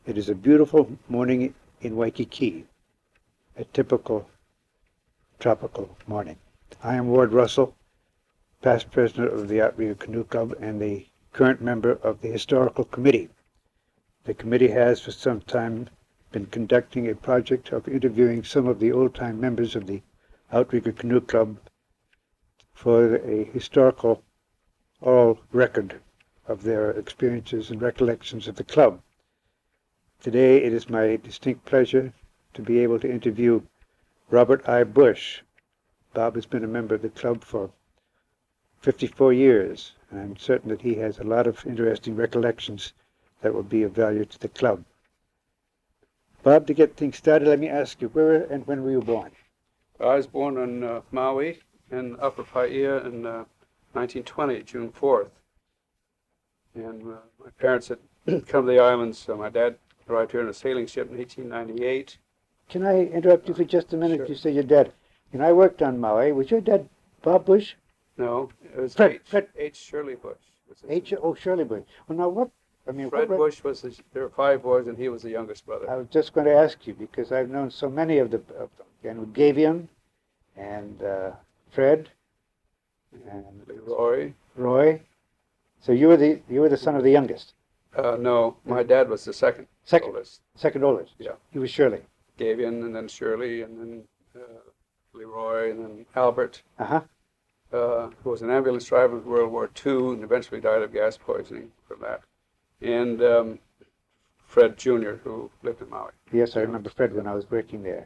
It is a beautiful morning in Waikiki, a typical tropical morning. I am Ward Russell, past president of the Outrigger Canoe Club and the current member of the Historical Committee. The committee has for some time been conducting a project of interviewing some of the old-time members of the Outrigger Canoe Club for a historical oral record of their experiences and recollections of the club. Today it is my distinct pleasure to be able to interview Robert I. Bush. Bob has been a member of the club for 54 years, and I'm certain that he has a lot of interesting recollections that will be of value to the club. Bob, to get things started, let me ask you, where and when were you born? I was born on Maui in Upper Paia in 1920, June 4th. And my parents had come to the islands, so my dad arrived here in a sailing ship in 1898. Can I interrupt you for just a minute? Sure. You say your dad. When I worked on Maui, was your dad Bob Bush? No, it was Fred. H. Shirley Bush. Shirley Bush. Well, now what? Fred Bush was, there were 5 boys, and he was the youngest brother. I was just going to ask you, because I've known so many of them. And Gavion, and Fred, and Roy. So you were the son of the youngest? No, my dad was the second oldest. Second oldest? Yeah. He was Shirley? Gavion, and then Shirley, and then Leroy, and then Albert, who was an ambulance driver in World War II and eventually died of gas poisoning from that. And Fred Jr., who lived in Maui. Yes, I remember Fred when I was working there.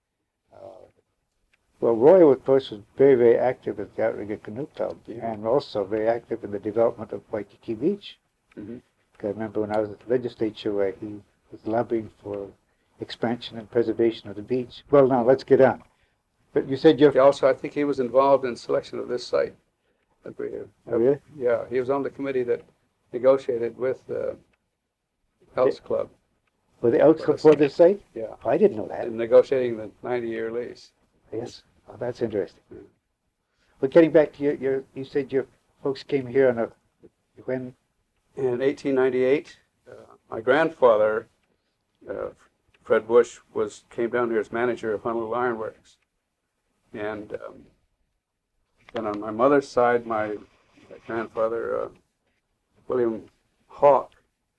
Well, Roy, of course, was very, very active at the Outrigger Canoe Club, and also very active in the development of Waikiki Beach. Mm-hmm. I remember when I was at the legislature where he was lobbying for expansion and preservation of the beach. Well, now, let's get on. But you said you're... Also, I think he was involved in selection of this site. Oh, really? Yeah, he was on the committee that negotiated with the Elks Club. Were the Elks Club for this site? Yeah. Oh, I didn't know that. In negotiating the 90-year lease. Yes. Oh, that's interesting. But getting back to you said your folks came here on when? In 1898, my grandfather, Fred Bush, came down here as manager of Honolulu Iron Works. And then on my mother's side, my grandfather, William Hawk,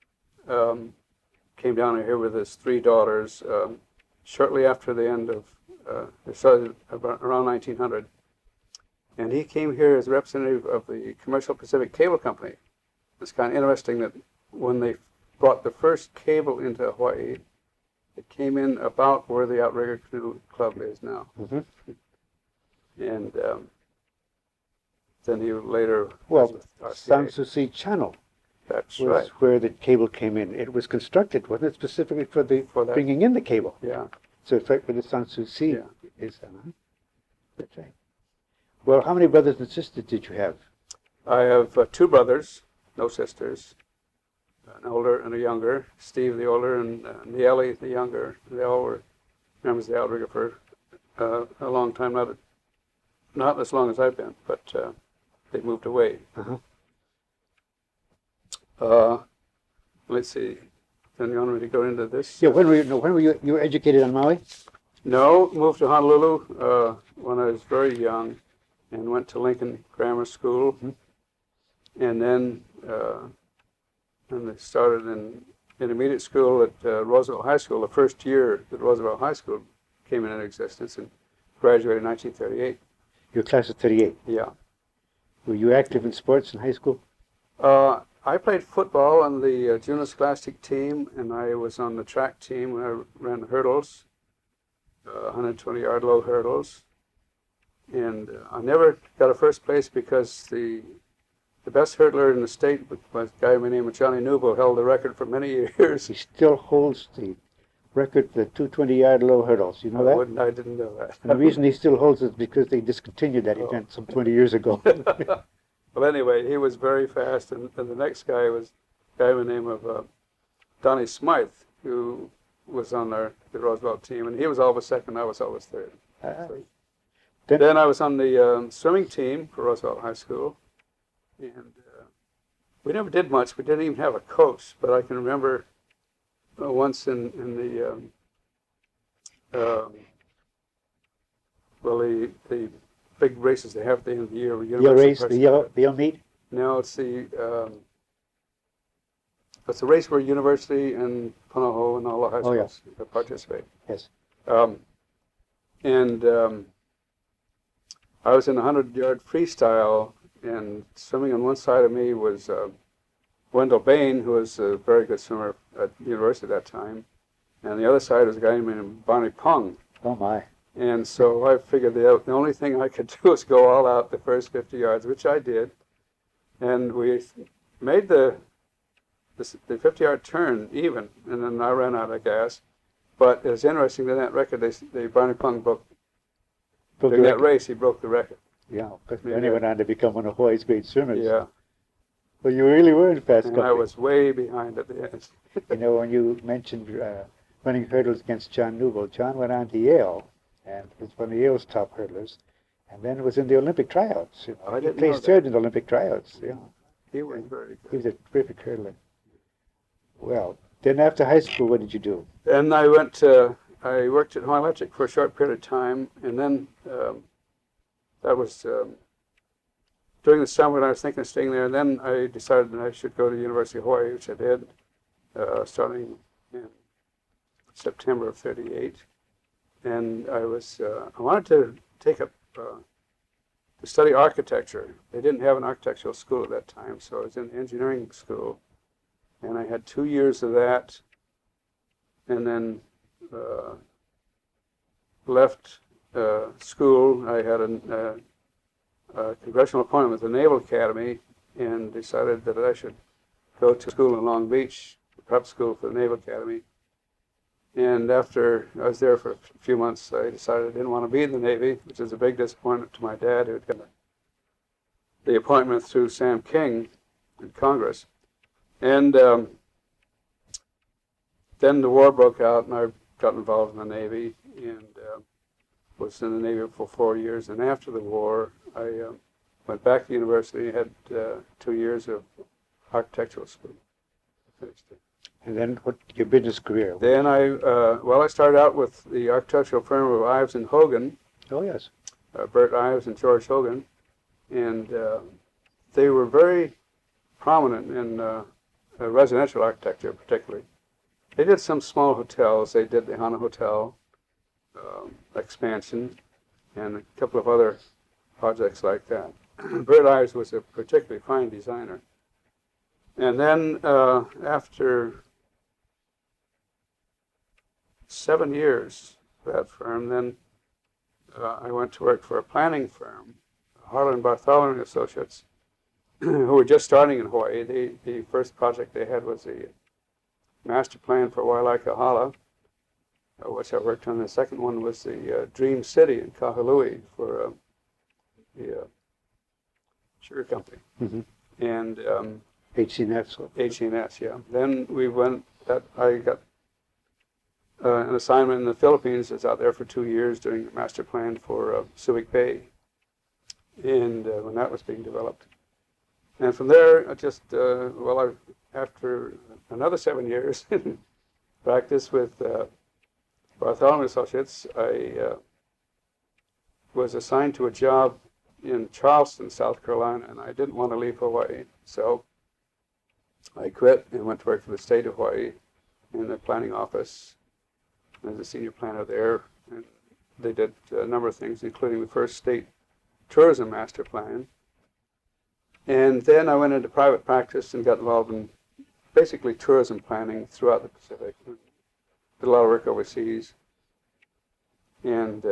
came down here with his 3 daughters shortly after the end of, they started around 1900. And he came here as representative of the Commercial Pacific Cable Company. It's kind of interesting that when they brought the first cable into Hawaii, it came in about where the Outrigger Canoe Club is now. Mm-hmm. And then he later... Well, Sans Souci Channel. That's was right. Where the cable came in. It was constructed, wasn't it, specifically for bringing in the cable? Yeah. So it's right where the Sans Souci is. That's right. Well, how many brothers and sisters did you have? I have 2 brothers, no sisters, an older and a younger. Steve the older and Nieli the younger. They all were members of the Outrigger for a long time, not as long as I've been, but they moved away. Let's see. Then you want me to go into this? Yeah. When were you were educated on Maui? No, moved to Honolulu when I was very young, and went to Lincoln Grammar School, and then I started in intermediate school at Roosevelt High School. The first year that Roosevelt High School came into existence, and graduated in 1938. Your class of 38? Yeah. Were you active in sports in high school? I played football on the junior scholastic team, and I was on the track team when I ran hurdles, 120-yard low hurdles. And I never got a first place because the best hurdler in the state was a guy by the name of Johnny Nubo, held the record for many years. He still holds the record for the 220-yard low hurdles. You know that? I didn't know that. And the reason he still holds it is because they discontinued that event some 20 years ago. Well, anyway, he was very fast, and the next guy was a guy by the name of Donnie Smythe, who was on the Roosevelt team, and he was always second, I was always third. Then I was on the swimming team for Roosevelt High School, and we never did much. We didn't even have a coach, but I can remember once in the well, the big races they have at the end of the year. The race, the yellow meet? No, it's a race where university and Punahou and all the high schools participate. Yes. And I was in a 100-yard freestyle, and swimming on one side of me was Wendell Bain, who was a very good swimmer at university at that time, and the other side was a guy named Barney Pong. Oh my! And so I figured the only thing I could do was go all out the first 50 yards, which I did, and we made the 50-yard turn even, and then I ran out of gas. But it was interesting in that record, Barney Pong broke during that race. He broke the record. Yeah, because then he went on to become one of Hawaii's great swimmers. Yeah. Well, you really were in fast company. I was way behind at the end. You know, when you mentioned running hurdles against John Newell, John went on to Yale and was one of Yale's top hurdlers, and then was in the Olympic tryouts. You know. He placed third in the Olympic tryouts. Yeah. He was very good. He was a terrific hurdler. Well, then after high school, what did you do? Then I worked at Hawaii Electric for a short period of time, and then that was during the summer when I was thinking of staying there, and then I decided that I should go to the University of Hawaii, which I did, starting in September of '38. And I wanted to take up, to study architecture. They didn't have an architectural school at that time, so I was in engineering school. And I had 2 years of that, and then left school. I had a congressional appointment with the Naval Academy and decided that I should go to school in Long Beach, prep school for the Naval Academy. And after I was there for a few months, I decided I didn't want to be in the Navy, which is a big disappointment to my dad, who had got the appointment through Sam King in Congress. And then the war broke out, and I got involved in the Navy, and was in the Navy for 4 years. And after the war, I went back to university, had 2 years of architectural school. Finished it. And then what your business career? Then I started out with the architectural firm of Ives and Hogan. Oh, yes. Bert Ives and George Hogan. And they were very prominent in residential architecture, particularly. They did some small hotels. They did the Hana Hotel expansion and a couple of other projects like that. Bert Ives was a particularly fine designer. And then after 7 years for that firm, then I went to work for a planning firm, Harlan Bartholomew Associates, who were just starting in Hawaii. The first project they had was the master plan for Waialaikahala, which I worked on. The second one was the Dream City in Kahului for the sugar company. Mm-hmm. And HCNS. yeah. Then I got an assignment in the Philippines. I was out there for 2 years doing the master plan for Subic Bay, and when that was being developed. And from there, after another 7 years in practice with Bartholomew Associates, I was assigned to a job in Charleston, South Carolina, and I didn't want to leave Hawaii. So I quit and went to work for the state of Hawaii in the planning office as a senior planner there. And they did a number of things, including the first state tourism master plan. And then I went into private practice and got involved in basically tourism planning throughout the Pacific. Did a lot of work overseas. And,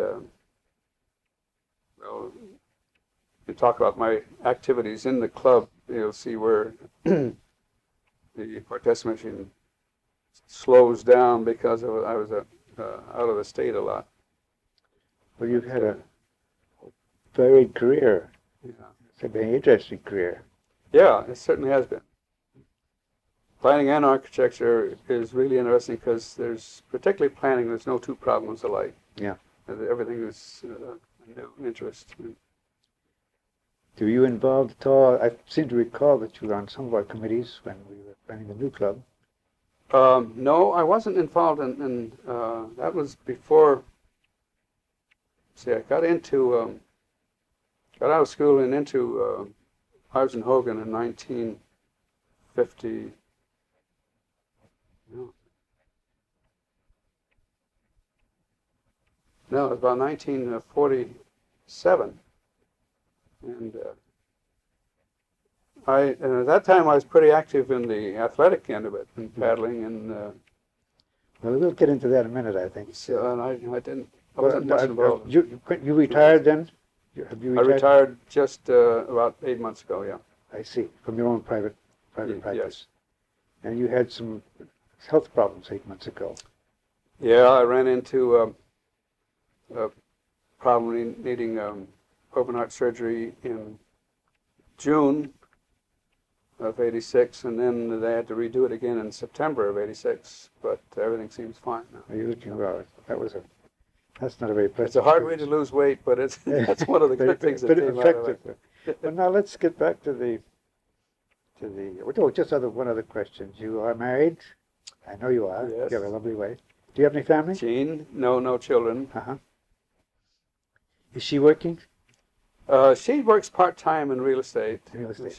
you talk about my activities in the club, you'll see where the participation slows down because I was out of the state a lot. Well, you've had a varied career. Yeah. It's a very interesting career. Yeah, it certainly has been. Planning and architecture is really interesting because particularly planning, there's no two problems alike. Yeah. Everything is a new interest. Were you involved at all? I seem to recall that you were on some of our committees when we were planning the new club. No, I wasn't involved in that was before. See, I got out of school and into Ives and Hogan in 1950. No, it was about 1947, and at that time I was pretty active in the athletic end of it, in paddling, and Well, we'll get into that in a minute, I think. so, and I wasn't much involved. You retired then? Have you I retired? retired just about 8 months ago. Yeah. I see. From your own private Yes. practice. And you had some health problems 8 months ago. Yeah, I ran into a problem needing open heart surgery in June of '86, and then they had to redo it again in September of '86. But everything seems fine now. Are you looking well? That's not a very pleasant. It's a hard way to lose weight, but that's one of the good things that But came out of effective. it. Well, now let's get back to the. Just one other question. You are married? I know you are. Yes. You have a lovely wife. Do you have any family? Jean, no children. Uh-huh. Is she working? She works part-time in real estate. Real estate.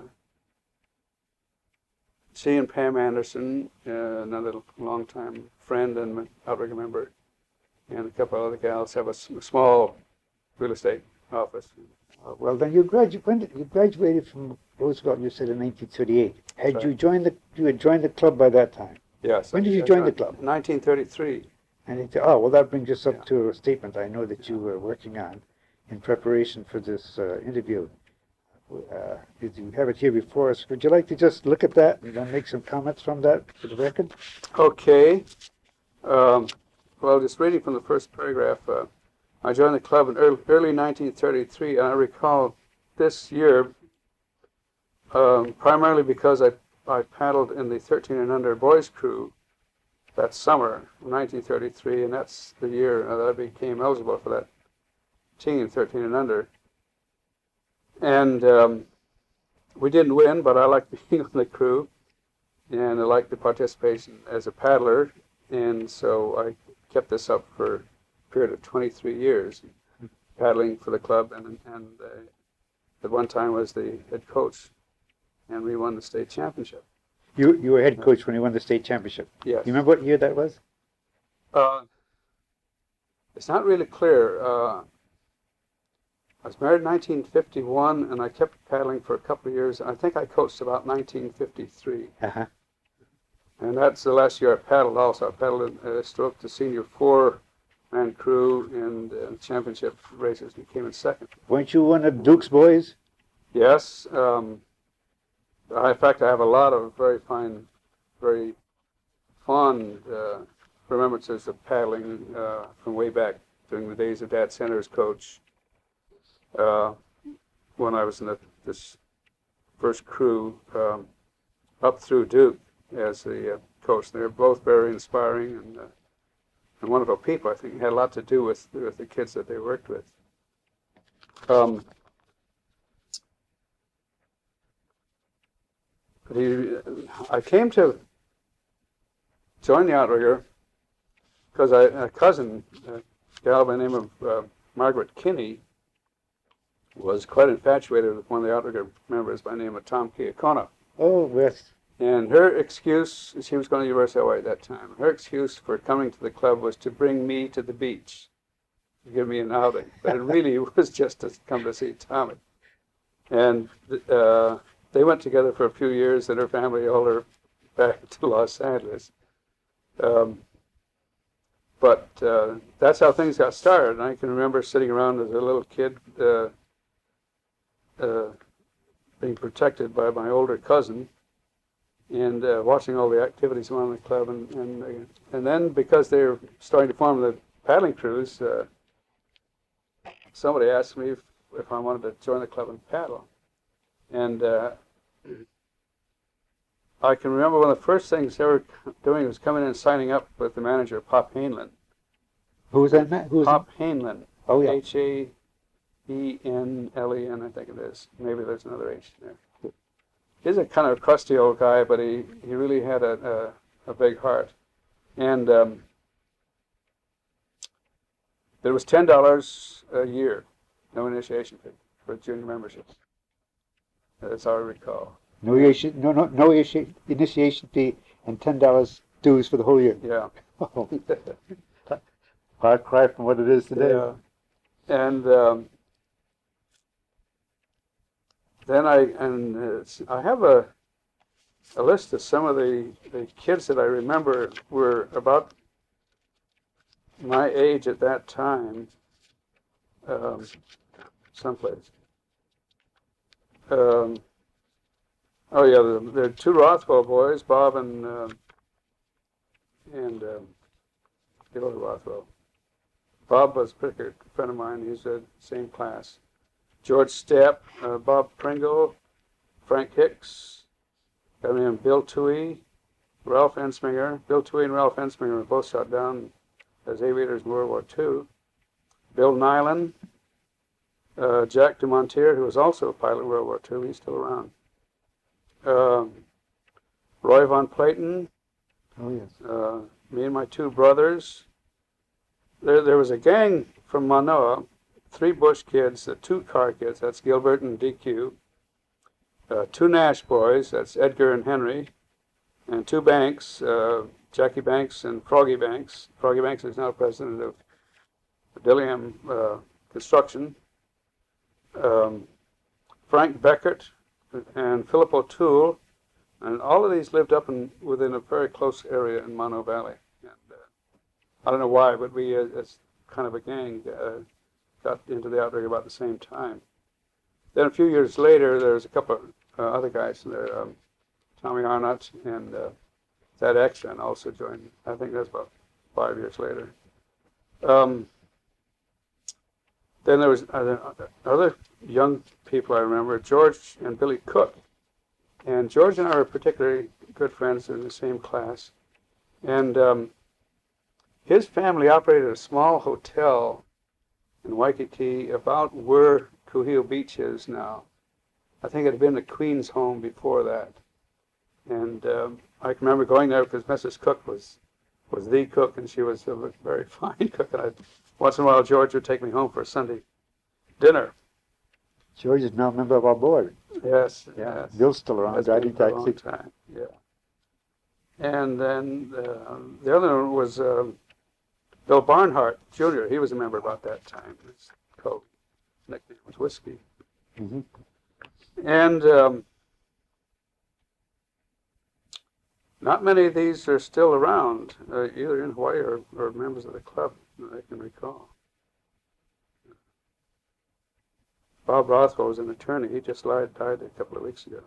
She and Pam Anderson, another long-time friend and outrigger member, and a couple other gals have a small real estate office. Well, then you graduated from Roosevelt. You said in 1938. Had Right. you had joined the club by that time? Yes. When did you join the club? 1933. And well, that brings us up Yeah. to a statement I know that you were working on in preparation for this interview. Did you have it here before us? Would you like to just look at that and then make some comments from that for the record? Okay. Well, just reading from the first paragraph, I joined the club in early 1933, and I recall this year primarily because I paddled in the 13 and under boys crew that summer, 1933, and that's the year that I became eligible for that team, 13 and under. And we didn't win, but I liked being on the crew, and I liked the participation as a paddler, and so I kept this up for a period of 23 years, paddling for the club, and at one time was the head coach, and we won the state championship. You were head coach when you won the state championship. Yes. You remember what year that was? It's not really clear. I was married in 1951, and I kept paddling for a couple of years. I think I coached about 1953. Uh-huh. And that's the last year I paddled also. I paddled and stroked the senior four-man crew in championship races and came in second. Weren't you one of Duke's boys? Yes. In fact, I have a lot of very fine, very fond remembrances of paddling from way back during the days of Dad Center's coach. When I was in this first crew up through Duke as the coach. They were both very inspiring and wonderful people. I think it had a lot to do with the kids that they worked with. I came to join the outrigger because a cousin, a gal by the name of Margaret Kinney, was quite infatuated with one of the outrigger members by the name of Tom Kiakona. Oh, yes. And her excuse, she was going to University of Hawaii at that time, her excuse for coming to the club was to bring me to the beach, to give me an outing. But it really was just to come to see Tommy. And they went together for a few years, and her family hauled her back to Los Angeles. But that's how things got started. And I can remember sitting around as a little kid being protected by my older cousin and watching all the activities around the club. And then because they were starting to form the paddling crews, somebody asked me if I wanted to join the club and paddle. And I can remember one of the first things they were doing was coming in and signing up with the manager, Pop Hainlin. Who was that, Matt? Pop Hainlin. Oh, yeah. Haenlen, I think it is. Maybe there's another H there. He's a kind of crusty old guy, but he really had a a big heart. And there was $10 a year, no initiation fee for junior membership. That's all I recall. No initiation fee and $10 dues for the whole year. Yeah. Far cry from what it is today. Yeah. And then I have a list of some of the kids that I remember were about my age at that time, someplace. Oh yeah, there are two Rothwell boys, Bob and Bill Rothwell. Bob was a pretty good friend of mine. He's the same class. George Stepp, Bob Pringle, Frank Hicks, a guy named Bill Toohey, Ralph Ensminger. Bill Toohey and Ralph Ensminger were both shot down as aviators in World War II. Bill Nyland, Jack Dumontier, who was also a pilot in World War II. He's still around. Roy Von Platen. Oh, yes. Me and my two brothers. There was a gang from Manoa, three Bush kids, two car kids, that's Gilbert and DQ, two Nash boys, that's Edgar and Henry, and two Banks, Jackie Banks and Froggy Banks. Froggy Banks is now president of Dilliam Construction. Frank Beckert and Philip O'Toole, and all of these lived up within a very close area in Mono Valley. And I don't know why, but we, as kind of a gang, got into the outrigger about the same time. Then a few years later, there was a couple of other guys there, Tommy Arnott and Thad Exton also joined. I think that's about 5 years later. Then there was other young people I remember, George and Billy Cook. And George and I were particularly good friends in the same class. And his family operated a small hotel in Waikiki about where Kuhio Beach is now. I think it had been the Queen's home before that. And I can remember going there because Mrs. Cook was the cook, and she was a very fine cook. And once in a while, George would take me home for a Sunday dinner. George is now a member of our board. Yes. Yeah. Yes. Bill's still around, driving taxi. Time. Yeah. And then the other one was Bill Barnhart Jr. He was a member about that time. His nickname was Whiskey. Mm-hmm. And not many of these are still around, either in Hawaii or members of the club that I can recall. Bob Rothwell was an attorney. He just died a couple of weeks ago.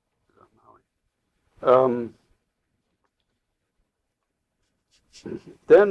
Then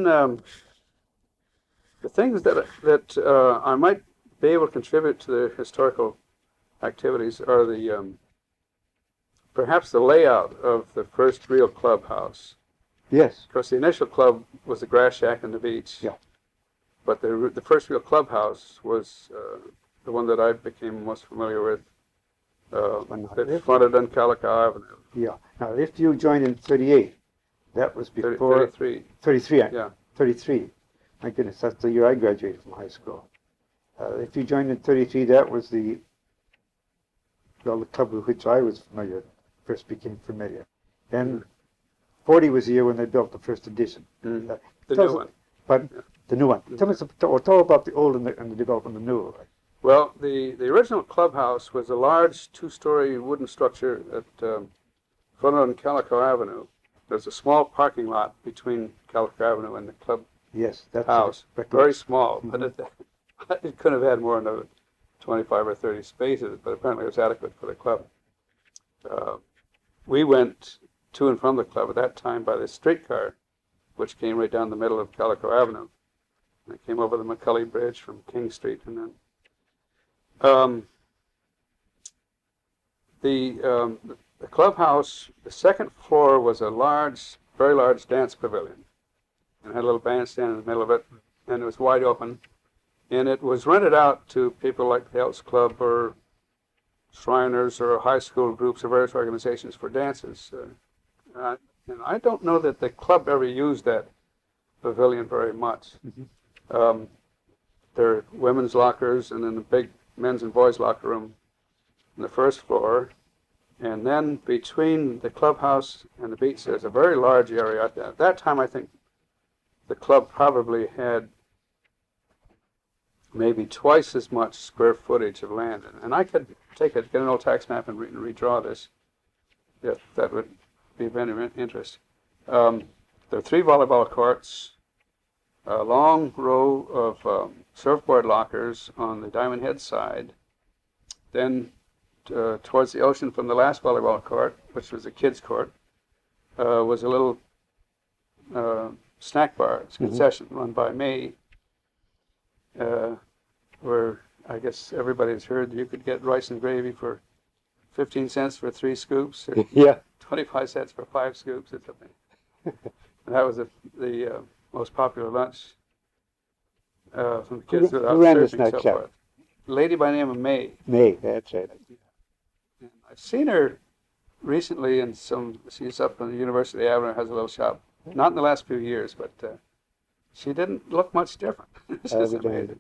the things that I might be able to contribute to the historical activities are the perhaps the layout of the first real clubhouse. Yes. Of course, the initial club was the grass shack on the beach. Yeah. But the first real clubhouse was the one that I became most familiar with. That fronted on Calico Avenue. Yeah. Now, if you joined in 38, that was before 33. 33. Yeah. 33. My goodness, that's the year I graduated from high school. If you joined in 33, that was the club with which I was familiar, first became familiar. Then 40 was the year when they built the first edition. Mm-hmm. The new one. But yeah. The new one. Mm-hmm. Tell about the old and the development of the new. Right? Well, the original clubhouse was a large two-story wooden structure at front on Calico Avenue. There's a small parking lot between Calico Avenue and the club house. Very small, mm-hmm. But it couldn't have had more than 25 or 30 spaces, but apparently it was adequate for the club. We went to and from the club at that time by the streetcar, which came right down the middle of Calico Avenue. And it came over the McCully Bridge from King Street, and then the clubhouse, the second floor was a very large dance pavilion, and had a little bandstand in the middle of it, and it was wide open, and it was rented out to people like the Elks Club or Shriners or high school groups or various organizations for dances. And I don't know that the club ever used that pavilion very much. There are women's lockers and then the big men's and boys' locker room on the first floor. And then between the clubhouse and the beach, there's a very large area. At that time, I think the club probably had maybe twice as much square footage of land. And I could get an old tax map and redraw this, if that would be of any interest. There are 3 volleyball courts, a long row of surfboard lockers on the Diamond Head side. Then towards the ocean from the last volleyball court, which was a kids' court, was a little snack bar, it's a concession run by me, where I guess everybody's heard you could get rice and gravy for 15 cents for 3 scoops, or 25 cents for 5 scoops or something. And that was the most popular lunch from the kids without surfing so forth. A lady by the name of May. May, that's it. And I've seen her recently she's up on the University Avenue, has a little shop. Not in the last few years, but she didn't look much different. This is amazing.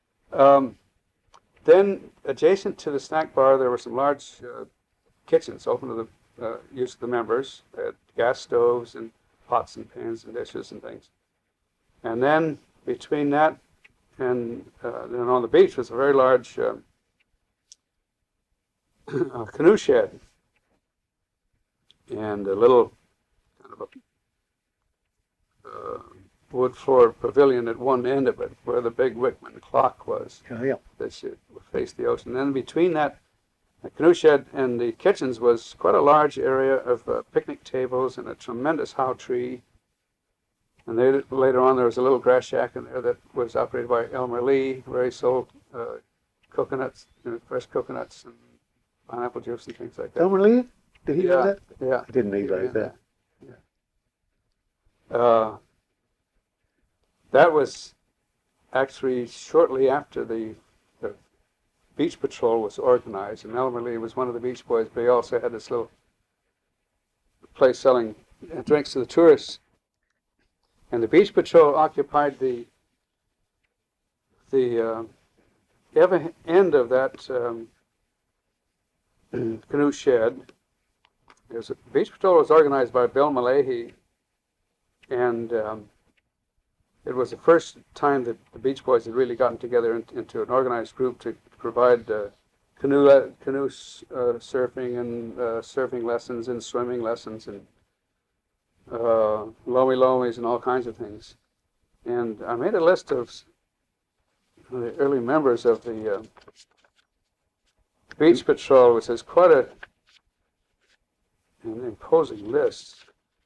Then adjacent to the snack bar, there were some large kitchens open to the use of the members. They had gas stoves and pots and pans and dishes and things. And then between that and then on the beach was a very large canoe shed and a little kind of a wood-floored pavilion at one end of it where the big Wickman clock was. Oh, yeah. That should face the ocean. And then between that the canoe shed and the kitchens was quite a large area of picnic tables and a tremendous how tree. And later on there was a little grass shack in there that was operated by Elmer Lee, where he sold coconuts, fresh coconuts and pineapple juice and things like that. Elmer Lee? Did he know that? Yeah. I didn't realize that. Yeah. That was actually shortly after the Beach Patrol was organized, and Elmer Lee was one of the Beach Boys, but he also had this little place selling drinks to the tourists. And the Beach Patrol occupied the end of that canoe shed. Beach Patrol was organized by Bill Malahy, and it was the first time that the Beach Boys had really gotten together into an organized group to provide canoe surfing and surfing lessons and swimming lessons and lomies and all kinds of things. And I made a list of the early members of the Beach Patrol, which is quite an imposing list.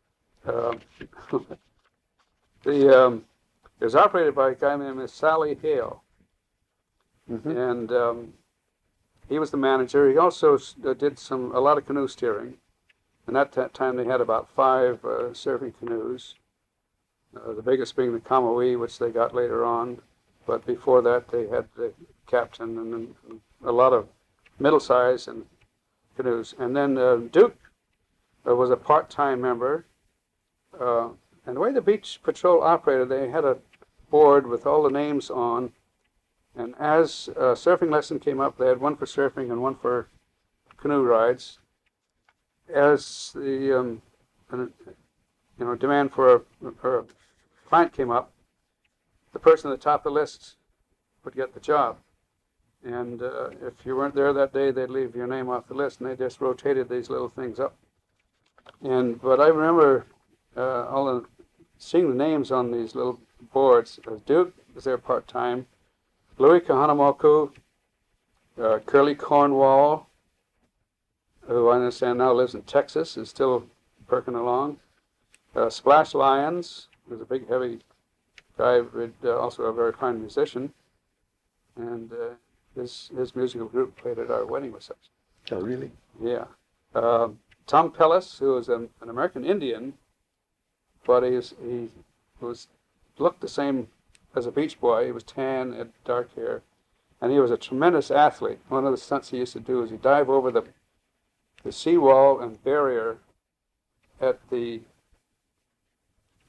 It was operated by a guy named Sally Hale, and he was the manager. He also did a lot of canoe steering, and at that time they had about 5 surfing canoes, the biggest being the Kamui, which they got later on, but before that they had the captain and a lot of middle-sized canoes. And then Duke was a part-time member. And the way the Beach Patrol operated, they had a board with all the names on, and as a surfing lesson came up, they had one for surfing and one for canoe rides. As the demand for a client came up, the person at the top of the list would get the job. And if you weren't there that day, they'd leave your name off the list, and they just rotated these little things up. But I remember seeing the names on these little boards. Duke was there part-time. Louis Kahanamoku, Curly Cornwall, who I understand now lives in Texas, is still perking along. Splash Lyons, who's a big, heavy guy, also a very fine musician. And his musical group played at our wedding reception. Oh, really? Yeah. Tom Pellis, who was an American Indian, but he looked the same as a Beach Boy. He was tan, had dark hair, and he was a tremendous athlete. One of the stunts he used to do is he'd dive over the seawall and barrier at the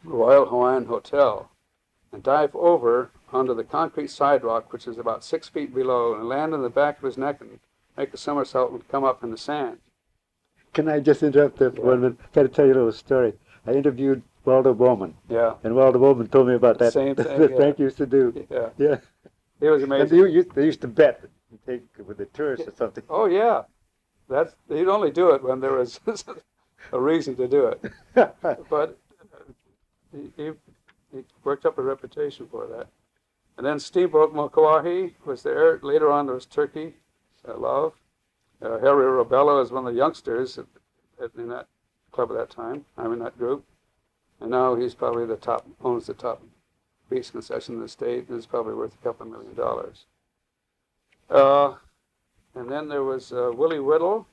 Royal Hawaiian Hotel and dive over onto the concrete sidewalk, which is about 6 feet below, and land on the back of his neck and make a somersault and come up in the sand. Can I just interrupt there for 1 minute? I've got to tell you a little story. I interviewed Waldo Bowman. Yeah. And Waldo Bowman told me about that. Same thing. That Frank used to do. Yeah. Yeah. It was amazing. And they used to bet, take with the tourists or something. Oh yeah, he'd only do it when there was a reason to do it. But he worked up a reputation for that. And then Steamboat Mokuahi was there. Later on, there was Turkey Love. Harry Robello is one of the youngsters in that club at that time. I'm in that group. And now he's probably owns the top beach concession in the state, and is probably worth a couple $1 million. And then there was Willie Whittle,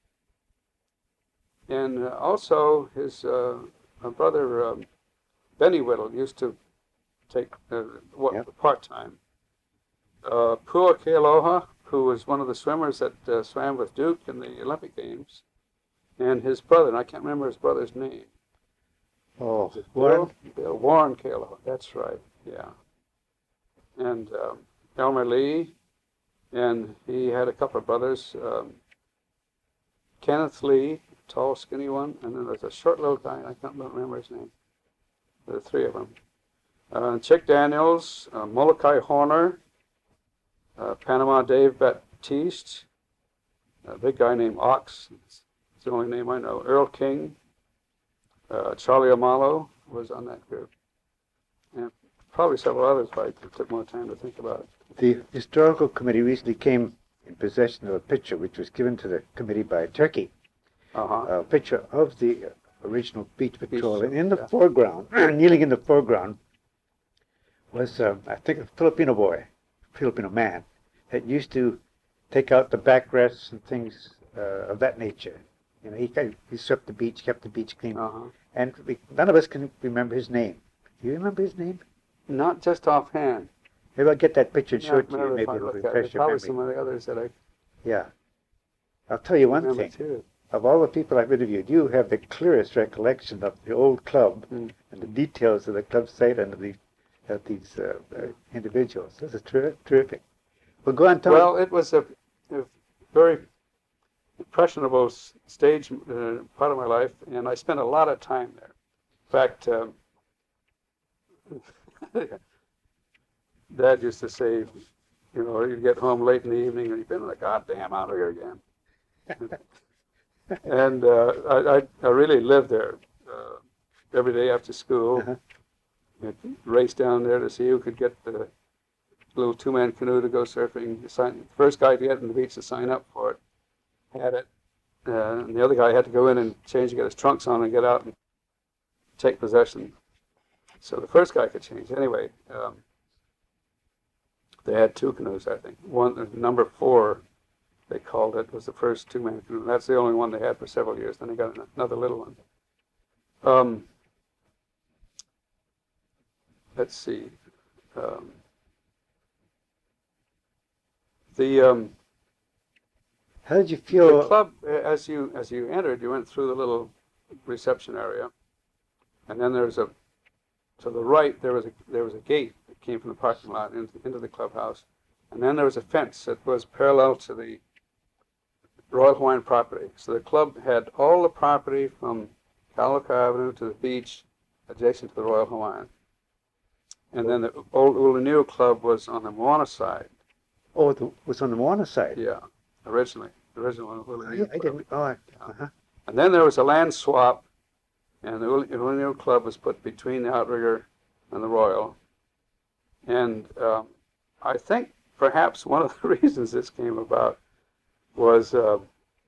and also his brother Benny Whittle used to take part-time. Pua Kealoha, who was one of the swimmers that swam with Duke in the Olympic Games, and his brother, and I can't remember his brother's name. Oh, Warren? Warren Kealoha, that's right, yeah. And Elmer Lee, and he had a couple of brothers, Kenneth Lee, tall, skinny one, and then there's a short little guy, I can't remember his name. There are three of them. Chick Daniels, Molokai Horner, Panama Dave Baptiste, a big guy named Ox, it's the only name I know, Earl King, Charlie Amalo was on that group, and probably several others, but I took more time to think about it. The historical committee recently came in possession of a picture which was given to the committee by Turkey. A picture of the original beach patrol. And in the foreground, kneeling in the foreground, was, I think, a Filipino man, that used to take out the backrests and things of that nature. You know, he swept the beach, kept the beach clean. And none of us can remember his name. Do you remember his name? Not just offhand. Maybe I'll get that picture and show it to you. Maybe it'll refresh your memory. Probably some of the others that I Yeah. I'll tell you one thing. Too. Of all the people I've interviewed, you have the clearest recollection of the old club and the details of the club site and of these individuals. This is terrific. Well, go on, Tom. Well, it was a very impressionable stage part of my life, and I spent a lot of time there. In fact, Dad used to say, you know, you'd get home late in the evening and you'd been like, God damn, out here again. And I really lived there every day after school. I'd race down there to see who could get the little two-man canoe to go surfing. The first guy to get on the beach to sign up for it had it. And the other guy had to go in and change and get his trunks on and get out and take possession. So the first guy could change. Anyway, they had two canoes, I think. One, number 4, they called it, was the first two-man canoe. That's the only one they had for several years. Then they got another little one. Let's see. How did you feel? The club, as you entered, you went through the little reception area, and then to the right there was a gate that came from the parking lot into the clubhouse, and then there was a fence that was parallel to the Royal Hawaiian property. So the club had all the property from Kalaloka Avenue to the beach adjacent to the Royal Hawaiian. And then the old Ulanio Club was on the Moana side. Oh, it was on the Moana side? Yeah, originally. The original Ulanio I didn't. And then there was a land swap, and the Ulanio Club was put between the Outrigger and the Royal. And I think perhaps one of the reasons this came about was the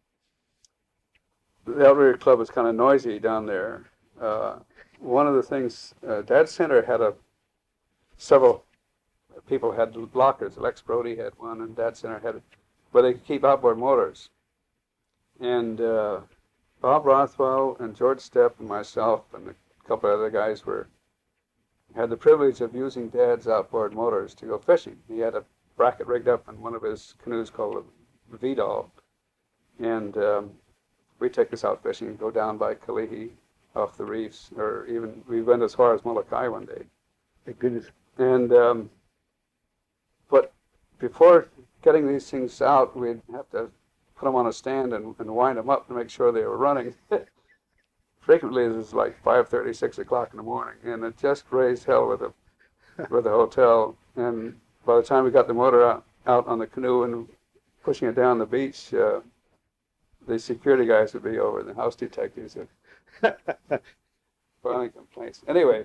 Outrigger Club was kind of noisy down there. One of the things, Dad Center had several people had lockers. Lex Brody had one, and Dad Center had it, where they could keep outboard motors. And Bob Rothwell and George Stepp and myself and a couple of other guys had the privilege of using Dad's outboard motors to go fishing. He had a bracket rigged up in one of his canoes called a Vidal, and we'd take this out fishing and go down by Kalihi off the reefs, or even we went as far as Molokai one day. Thank goodness. And but before getting these things out, we'd have to put them on a stand and wind them up to make sure they were running. Frequently, it was like 5:30, 6 o'clock in the morning, and it just raised hell with the hotel. And by the time we got the motor out on the canoe and pushing it down the beach, the security guys would be over, the house detectives would filing complaints. Anyway,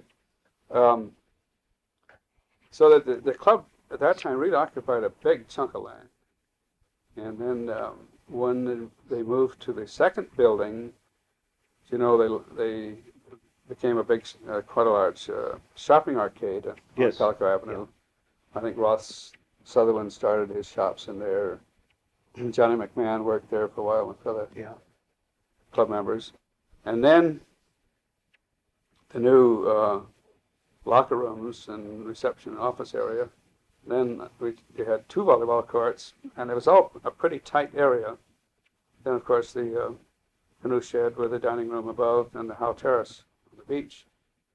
so that the club at that time really occupied a big chunk of land. And then when they moved to the second building, you know, they became a big, quite a large shopping arcade on Yes. Calico Avenue. I think Ross Sutherland started his shops in there. Johnny McMahon worked there for a while with other Yeah. club members. And then the new locker rooms and reception and office area. Then we had 2 volleyball courts, and it was all a pretty tight area. Then, of course, the canoe shed with the dining room above and the Howe Terrace on the beach.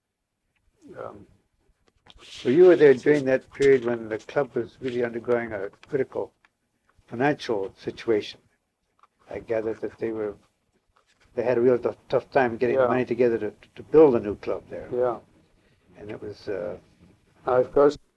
So you were there during that period when the club was really undergoing a critical financial situation. I gathered that they had a real tough time getting Yeah. money together to build a new club there. Yeah. And it was, Of course,